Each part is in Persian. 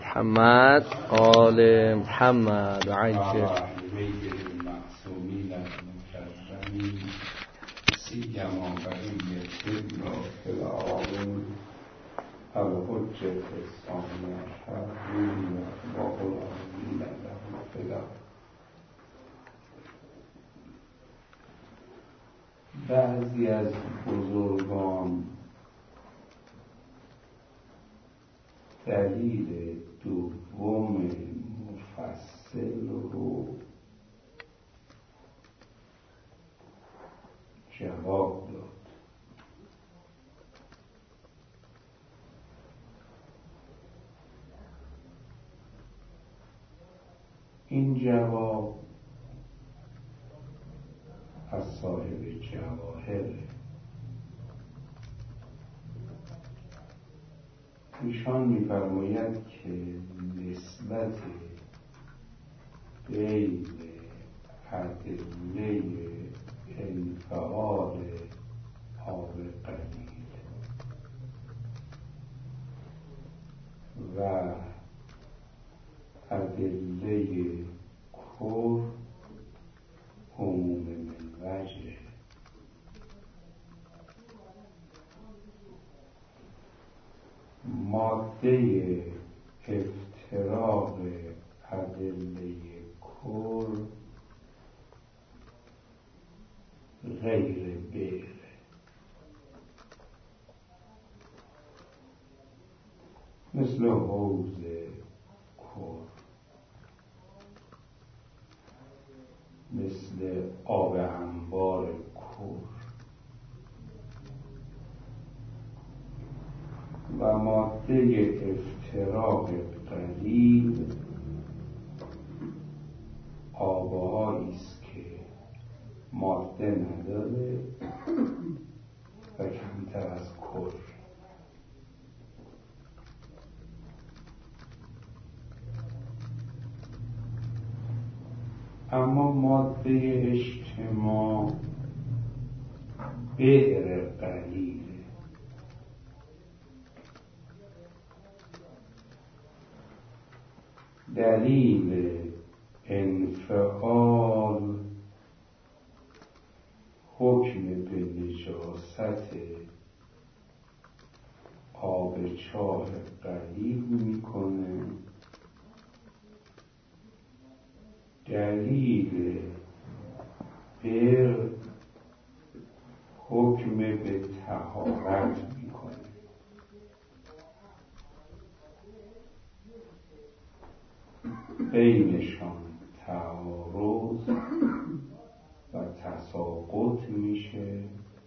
محمد آل محمد و عجل معصومین المکرمین سیما بقیة فی العالم الحجة الثانی عشر و العالمین له فدا. بعضی از بزرگان دلیل دوم مفصل رو جواب داد. این جواب از صاحب جواهر. ایشان می‌فرماید که نسبت بین ادله انفعال آب قلیل و ادله کفر عموم من وجه. ماده افتراق ادله کفر غیر بیر، مثل حوض کفر، مثل آب انبار کفر. و ماده افتراق قلیل آبهایی است که ماده نداره و کمتر از کفر. اما ماده اجتماع بئر قلیل، دلیل انفعال حکم به نجاست آب چاه قلیل میکنه، دلیل بر حکم به طهارت میکنه. بینشان تعارض و تساقط میشه،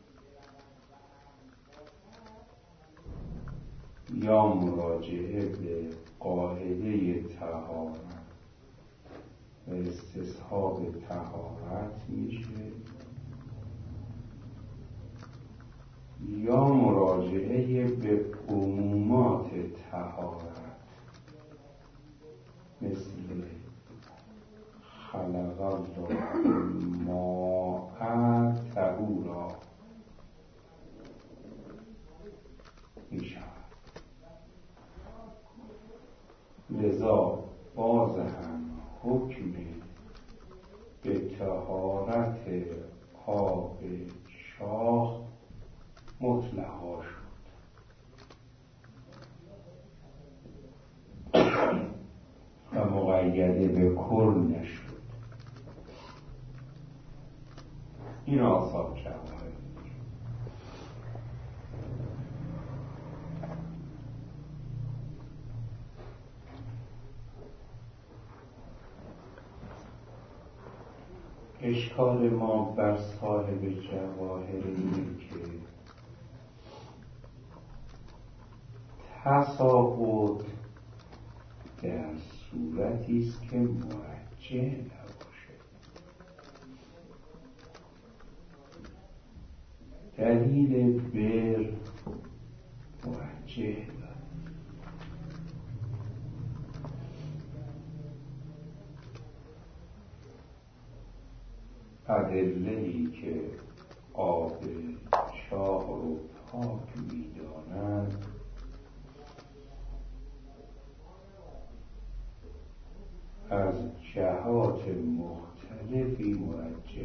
یا مراجعه به قاعده طهارت و استصحاب طهارت میشه، یا مراجعه به عمومات طهارت مثل خلق الله الماء طهورا میشود. لذا باز هم حکم به طهارت آب چاه مطلقا شد و مقیده به کل نشد. این آثار جواهر. اشکال ما بر صاحب جواهر اینه که تساقط در صورتی است که مرجح نباشه. دلیل بر مرجح داره. ادله‌ای که آب چاه رو پاک می‌داند از جهات مختلفی مرجح.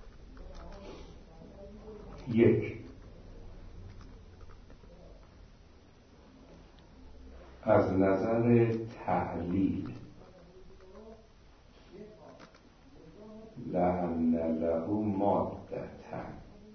یک، از نظر تعلیل لأن له مادتن،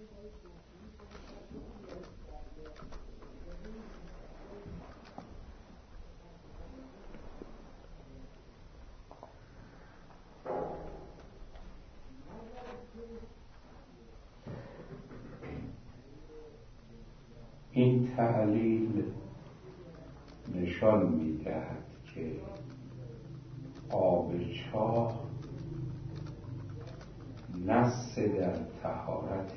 این تعلیل نشان می‌دهد که آب چاه نص در طهارت،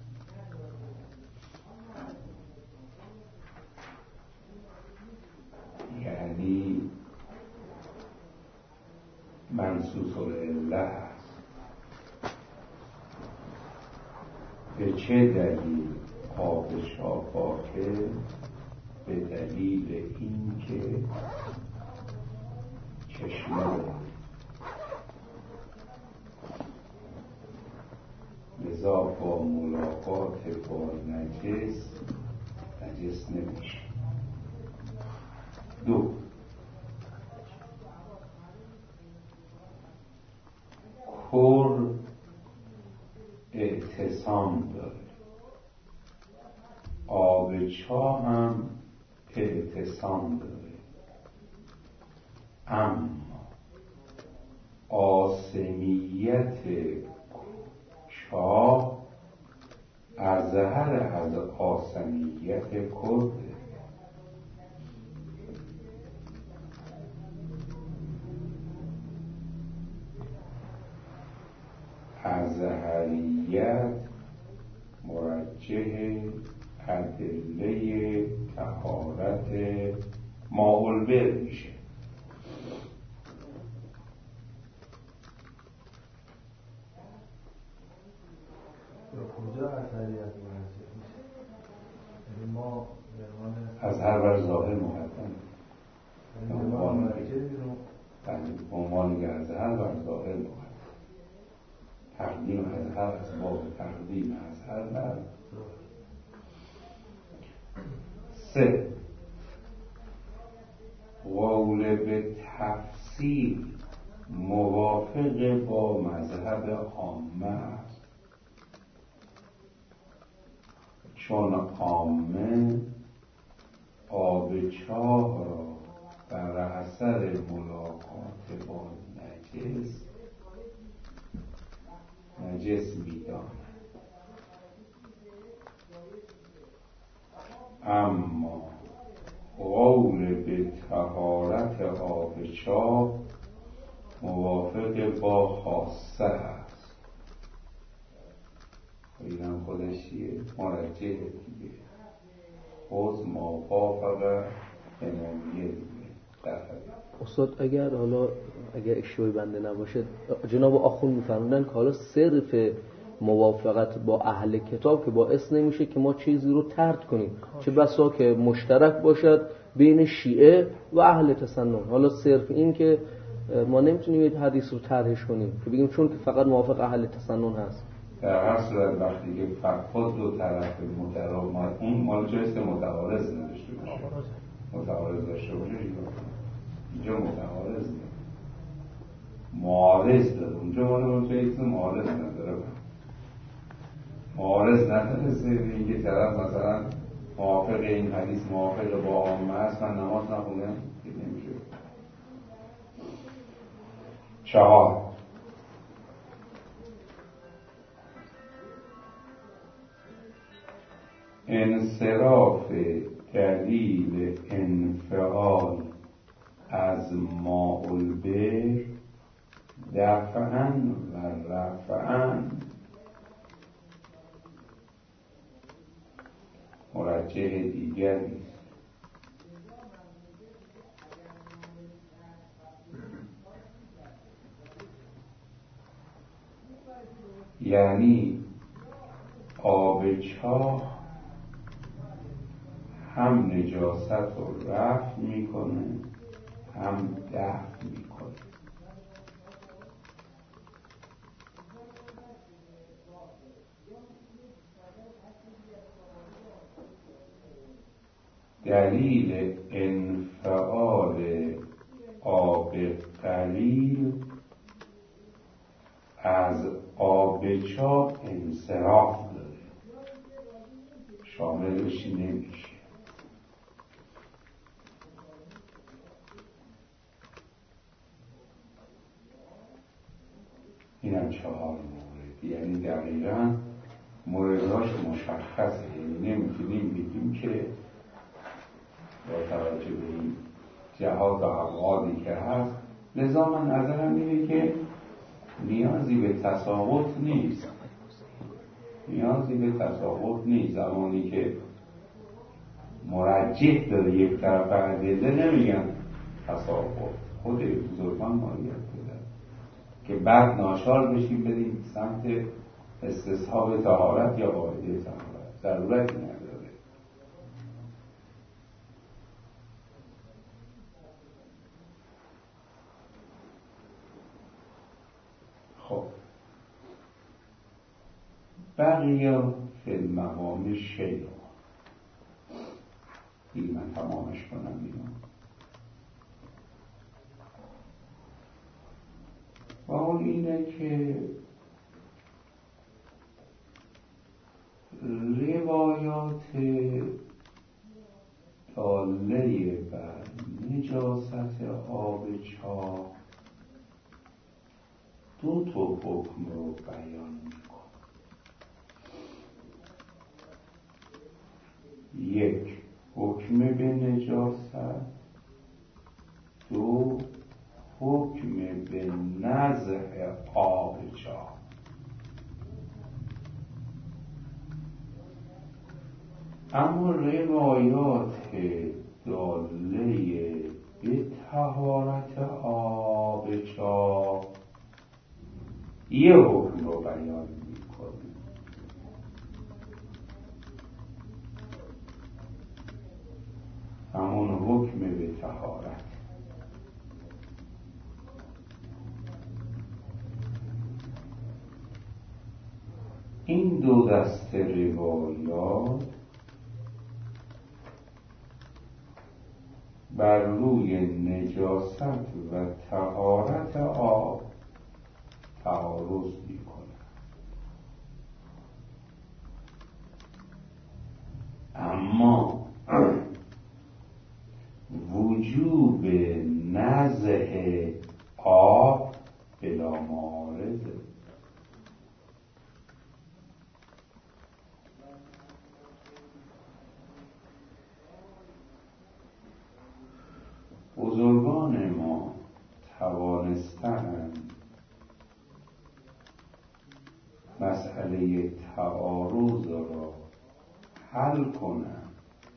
یعنی منصوص العله است. به چه دلیل آب چاه پاکه؟ به دلیل اینکه چشمه لذا با ملاقات با نجس نمیشه. دو، کر اعتصام داره، آب چاه هم اعتصام داره، اما آسمیت چاه اظهر از آسمیت کرده. ازهریت مرجح ادله طهارت ماء البر میشه. کجا ازهریت مرجح میشه؟ یعنی ما از هر بر ظاهر مقدم عنوانی که از هر بر ظاهر مقدم، تقدیم از هر از باب تقدیم از هر بر. سه، قول به تفصیل موافق با مذهب عامه است، چون عامه آب چاه را بر اثر ملاقات با نجس می‌داند، اما قول به طهارت آب چاه موافق با خاصه است. اینم خودشیه مرجح دیگه، خود موافق امامیه دیگه. استاد اگر اشتباهی بنده نباشه، جناب آخوند می‌فرمودن که حالا صرف موافقت با اهل کتاب که باعث نمیشه که ما چیزی رو طرد کنیم، چه بسا که مشترک باشد بین شیعه و اهل تسنن. حالا صرف این که ما نمیتونیم این حدیث رو طرحش کنیم که بگیم چون که فقط موافق اهل تسنن هست. در هر صورت وقتی که خود دو طرف متعارض، اون مال جایست متعارض نداشته باشه، متعارض داشته باشه اینجا متعارض نه، معارض داره. اونجا مال جایست معارض نداره، معارض نداره. سیدی که طرف مثلا موافق این حدیث موافق با عامه است، من نماز نخونم که نمیشه. چهار، انصراف دلیل انفعال از ماء البر دفعاً و رفعاً مرجح دیگری است. یعنی آب چاه هم نجاست رو رفع میکنه هم دفع میکنه. دلیل انفعال آب قلیل از آبچا انصراف داره، شاملش نمیشه. اینم 4 مورد، یعنی دقیقاً موردهاش مشخصه، یعنی نمیتونیم بگیم که با توجه به این جهات و ابعادی که هست. لذا من نظرم اینه که نیازی به تساوت نیست، زمانی که مرجح داره یک طرف ادله نمیگن تساوت. خود بزرگان مالیت بودن که بعد ناچار بشیم بریم سمت استصحاب طهارت یا قاعده طهارت، ضرورتی نداره. خب بقیه فی المقام شیء، دیگه من تمامش کنم بیرون. و اون اینه که روایات داله بر نجاست آب چاه 2 حکم رو بیان میکنه. 1 حکم به نجاست، 2 حکم به نزع آب چاه. اما روایات داله به طهارت آب چاه 1 حکم رو بیان میکنه. همون حکم به طهارت. این 2 دسته روایات بر روی نجاست و طهارت آب تعارض میکنه. اما وجوب نزع آب بلا معارضه. بزرگان ما توانستند مسئله تعارض را حل کنند،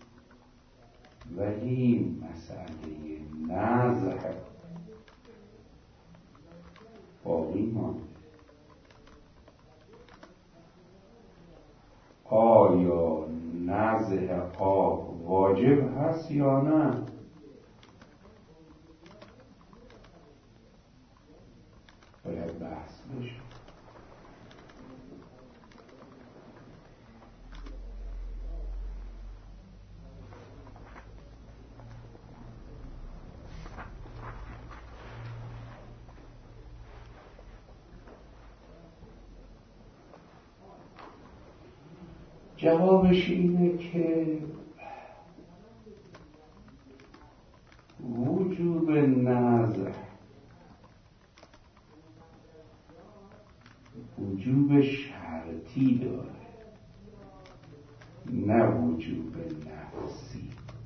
ولی مسئله نزع باقی ماند. آیا نزع آب واجب هست یا نه؟ باید بحث بشه. جوابش اینه که وجوب نزع وجوب شرطی داره، نه وجوب نفسی.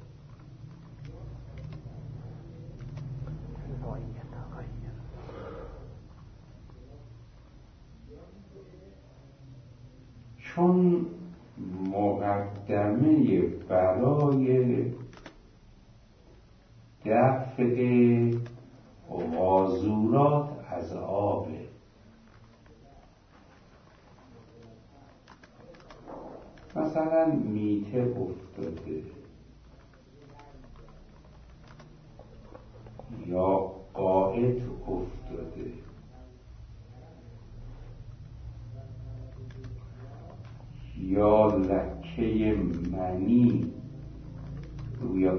چون مقدمه برای دفع غازورات از آبه. مثلا میته افتاده یا قائط افتاده یا لکه منی روی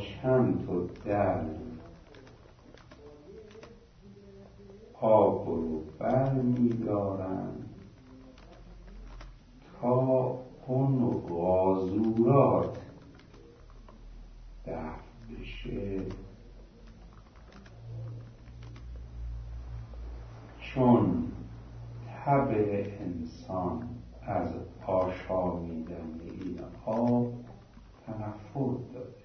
چند تو دل آب رو بر می‌دارند تا اون غازورات دفع بشه. چون طبع انسان از آشامیدن این آب تنفر داره،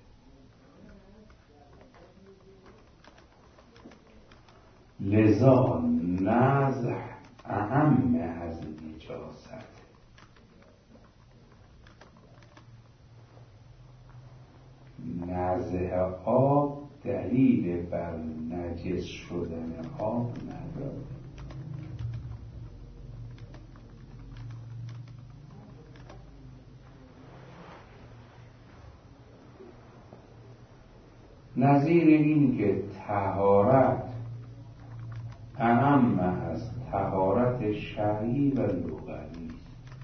لذا نزع اهم از نجاست. نزع آب دلیل بر نجس شدن آب نداره. نظیر این که طهارت اهم از طهارت شرعی و لغوی است.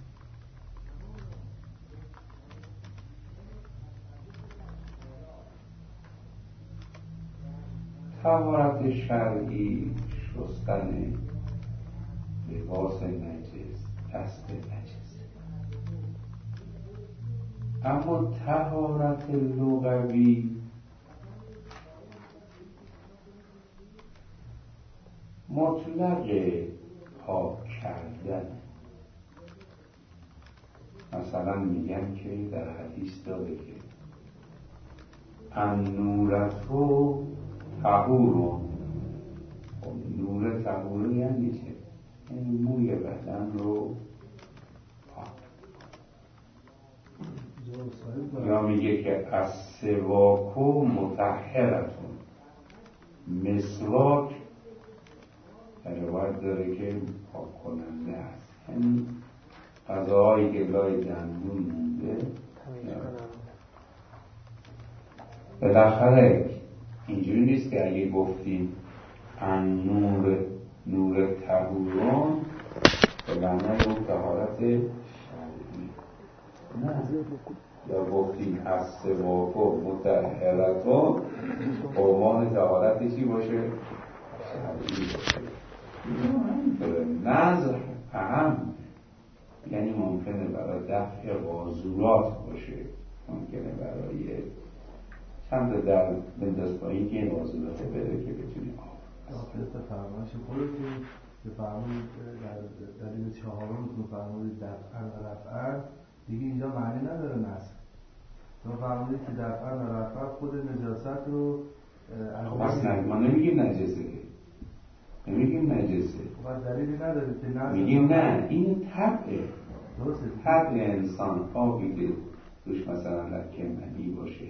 طهارت شرعی شستن لباس نجس، دست نجس، اما طهارت لغوی مطلق پاک کردن. مثلا میگن که در حدیث داره که النورتو طهور. نور طهور یعنی چه؟ یعنی موی بدن رو پاک. یا میگه که السواک مطهرتون، مسواک روایت داره که پاک کننده است، یعنی غذاهایی که لای دندون مونده. بالاخره اینجوری نیست که اگه گفتیم نور طهورون به معنای اون طهارت شرعی، نه، یا گفتیم السواک مطهرتون عنوان طهارت چی باشه؟ شرعی باشه. نظر اهم، یعنی ممکنه برای دفع غازورات باشه، ممکنه برای چند تا در بنداز پایین که این غازورات بره که بتونی آب داخل فرمایش خودتون که فرمایید در دلیل چهارمتون فرمایید دفعاً و رفعاً، دیگه اینجا معنی نداره نسخ. شما فرمایید که دفعاً و رفعاً خود نجاست رو خب اصلا ما نمیگیم نجسه، نمیگیم نجسه، دلیلی نداره که نجسه، میگیم نه، این طبعه، طبع انسان. آبی که روش مثلا لکه منی باشه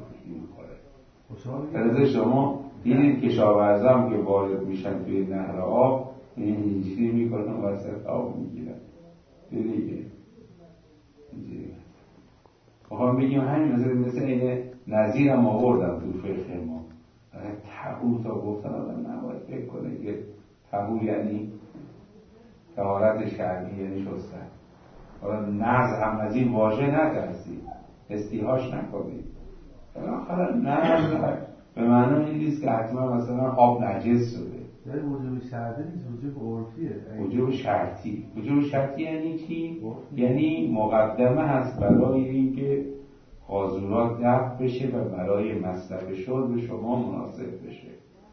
میخوره. شما دیدید کشاورزان که وارد میشن توی نهر آب اینجوری میکنن وسط آب میگیرن، دیگه اینجوری بخوام بگیم همین مثل اینه. نظیرم آوردم تو فقه ما طهور تا گفتن آدم نباید فکر کنه که طهور یعنی طهارت شرعی، یعنی شستن. حالا نزع هم از این واژه نترسید، استیهاش نکنید. بالاخره نزع به معنی این نیست که حتما مثلا آب نجس شده. یعنی وجوب شرطی نیست، وجوب عرفیه. وجوب شرطی. وجوب شرطی یعنی چی؟ یعنی مقدمه هست برای اینکه غازورات دفع بشه و برای مصرف شرب شما مناسب بشه.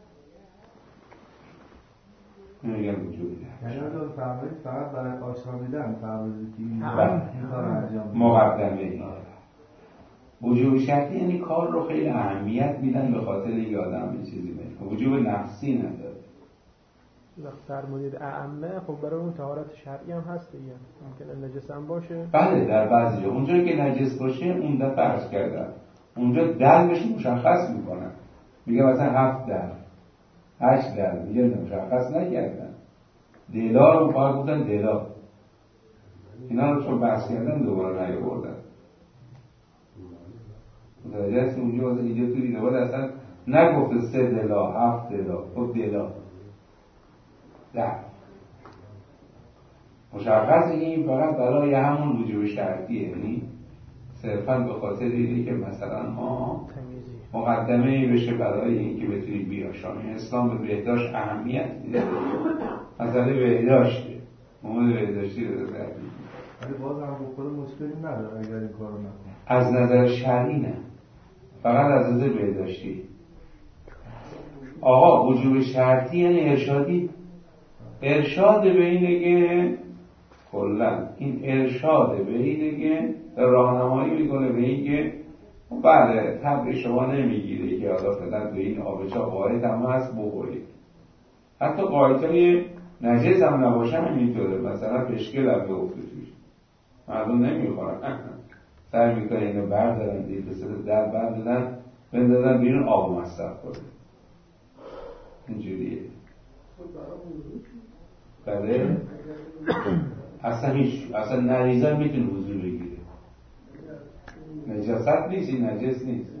نمیگم وجوب دفع. یعنی اون فرمایید فقط برای آشامیدن فرمایید که این کار انجام میده. مقدمه. وجوب شرطی یعنی کار رو خیلی اهمیت میدن به خاطر اینکه آدم به چیزی میکنه. وجوب نفسی نداره. فرمودید اعمه، خب برای اون طهارت شرعی هم هست دیگه، ممکنه نجس هم باشه. بله در بعضی جا اونجایی که نجس باشه اون دفعه عرض کردن اونجا دلش مشخص میکنن، میگه مثلا 7 دل 8 دل، میگه مشخص نکردن. دلا رو فقط گفتن دلا، اینا رو چون بحث کردن دوباره نیاوردن. متوجه هستی؟ اونجا واسه اینجا توی روایت اصلا نگفته 3 دلا 7 دلا، خب دلا ده مشخصه که این فقط برای همون وجوب شرطیه، یعنی صرفاً به خاطر اینه که مثلا مقدمه‌ای بشه برای اینکه بتونی بیاشامی. اسلام به بهداشت اهمیت میده، مسئله بهداشته، موضوع بهداشتی رو داره. ولی باز هم بخوره مشکلی نداره اگر این کارو نکنه. از نظر شرعی نه، فقط از نظر بهداشتی. آقا وجوب شرطی یعنی ارشادی، ارشاد به اینه که کلا این ارشاد به اینه که راهنمایی میکنه به این که بله طبع شما نمیگیره که حالا فعلا به این آبچا قایت هم هست بخورید. حتی قایت های نجس هم نباشه همینطوره، مثلا پشکل هم بفته توش مردم نمیخورن، سعی میکنه اینو بردارن دیگه در بردارن بندازن بیرون آب مصرف کنه. اینجوریه. بله اصلا نریزن میتونه وضو بگیره، نجاست نیست، این نجس نیست.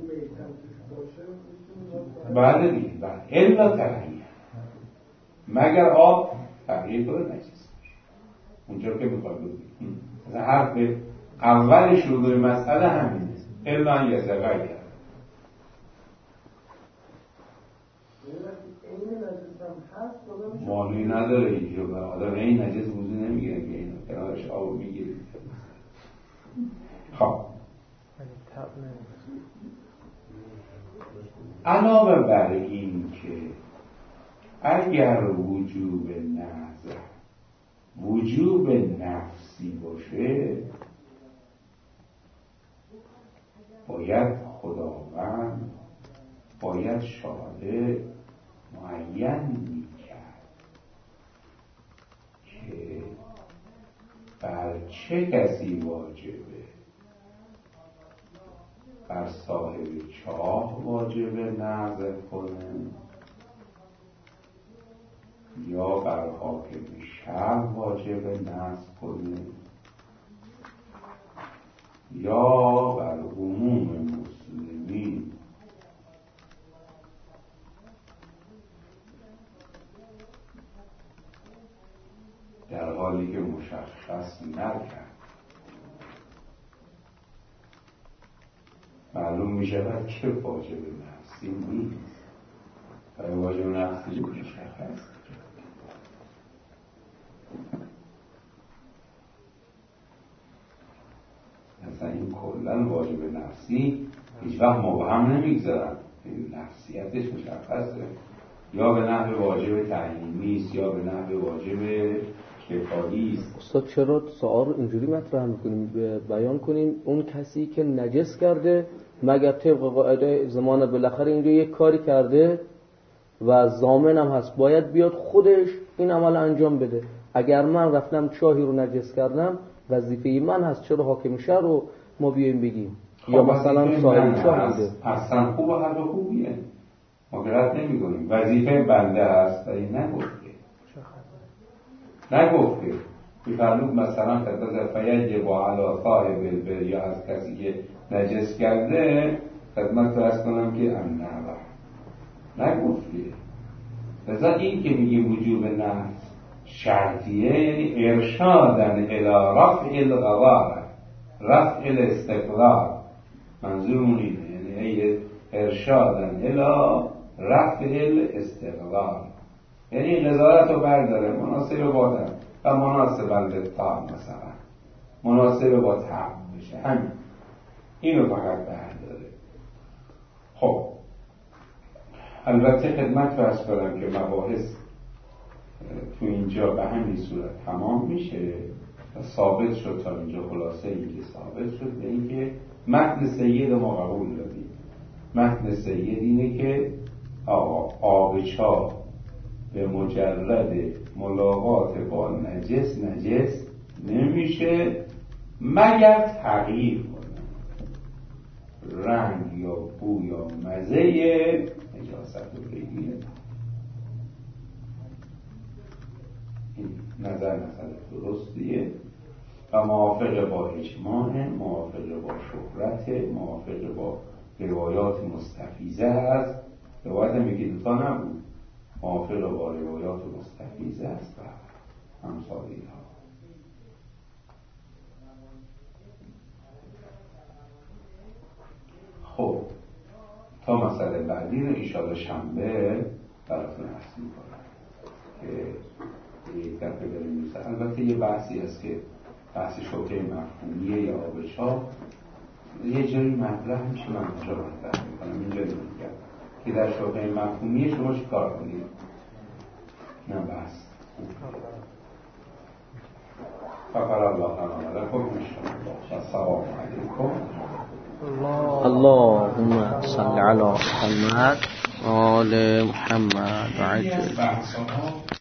بله دیگه، بله الا تغییر، مگر آب تغییر کنه نجس اونجا که میخواد بگیم. مثلا حرف اول شروع مسئله همینه، الا یتغیر. معنی نداره اینجا، آدم این نجس وضو نمیگیره که اینو کنارش آب میگیره. خب علاوه بر این که اگر وجوب نظر وجوب نفسی باشه، باید خداوند باید شارع معین میکرد که بر چه کسی واجبه. بر صاحب چاه واجبه نظر کنه، یا بر حاکم شهر واجبه نظر کنه، یا بر عموم مسلمین. در حالی که مشخص نکرد، معلوم می شود که واجب نفسی نیست. برای واجب نفسی مشخص. مثلا این کلن واجب نفسی هیچ وقت مبهم نمیگذارن، نفسیتش مشخصه، یا به نحو واجب تعیینی است یا به نحو واجب کفایی است. استاد چرا سوال رو اینجوری مطرح میکنیم؟ بیان کنیم اون کسی که نجس کرده مگر طبق قاعده زمان بالاخره اینجا یک کاری کرده و ضامن هم هست باید بیاد خودش این عمل انجام بده. اگر من رفتم چاهی رو نجس کردم وظیفه من هست، چرا حاکم شهر رو ما بیایم بگیم؟ یا مثلا صاحب چاه بوده. اصلا خوب و حد خوبیه، ما که رد نمی کنیم، وظیفه بنده هست. این نگفته بفرمود مثلا خدمت فید با علا صاحب البر، یا از کسی که نجس کرده خدمت تو از کنم که امنه نگفته. لذا این که میگه وجوب نفس شرطیه یعنی ارشادن الى رفع الغبار، رفع الاستقلال. منظورمون اینه، یعنی ارشادن الى رفع الاستقلال، یعنی نظارت رو برداره مناسب بادن و مناسب للطعام، مثلا مناسب با طعم بشه، همین اینو فقط برداره. خب البته خدمت فرض کنم که مباحث تو اینجا به همین صورت تمام میشه و ثابت شد تا اینجا. خلاصه اینکه ثابت شد به اینکه متن سید ما قبول دادیم. متن سید اینه که آب چاه به مجرد ملاقات با نجس نمیشه مگر تغییر کنه، رنگ یا بو یا مزه نجاست رو بگیره. این نظر درستیه و موافق با اجماع، موافق با شهرت، موافق با روایات مستفیضه هست. روایت میگه دوتا نبود، موافق با روایات مستفیضه است و همسالی ها. تا مسئله بعدی رو ایشالا شنبه براتون عرض می‌کنم که یک دفعه بریم میشه. البته یه بحثی هست که بحث شبهه مفهومیه یا آبش‌ها یه جایی مطرح میشه، من اونجا مطرح میکنم، اینجا نمیگم که در شبهه مفهومیه شما چی کار کنید؟ نه بحث فقر الله تعالی لکم و السلام علیکم. اللهم صل علی محمد آل محمد و عجل